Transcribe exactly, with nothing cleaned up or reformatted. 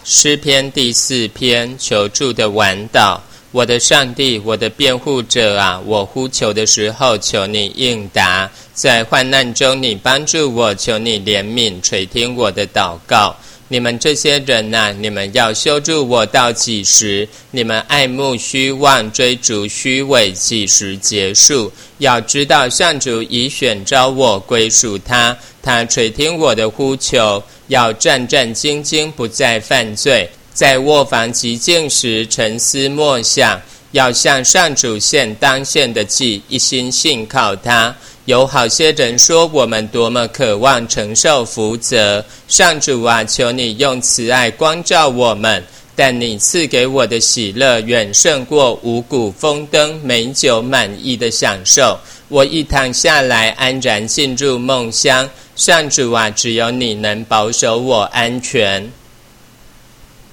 诗篇第四篇，求助的晚祷。我的上帝，我的辩护者啊，我呼求的时候，求你应答。在患难中你帮助我，求你怜悯垂听我的祷告。你们这些人啊，你们要修筑我到几时？你们爱慕虚妄，追逐虚伪，几时结束？要知道上主已选召我归属他，他垂听我的呼求，要战战兢兢，不再犯罪。在卧房极静时沉思默想，要向上主献当献的祭，一心信靠他。有好些人说我们多么渴望承受福泽，上主啊，求你用慈爱光照我们，但你赐给我的喜乐远胜过五谷丰登美酒满意的享受。我一躺下来安然进入梦乡，上主啊，只有你能保守我安全。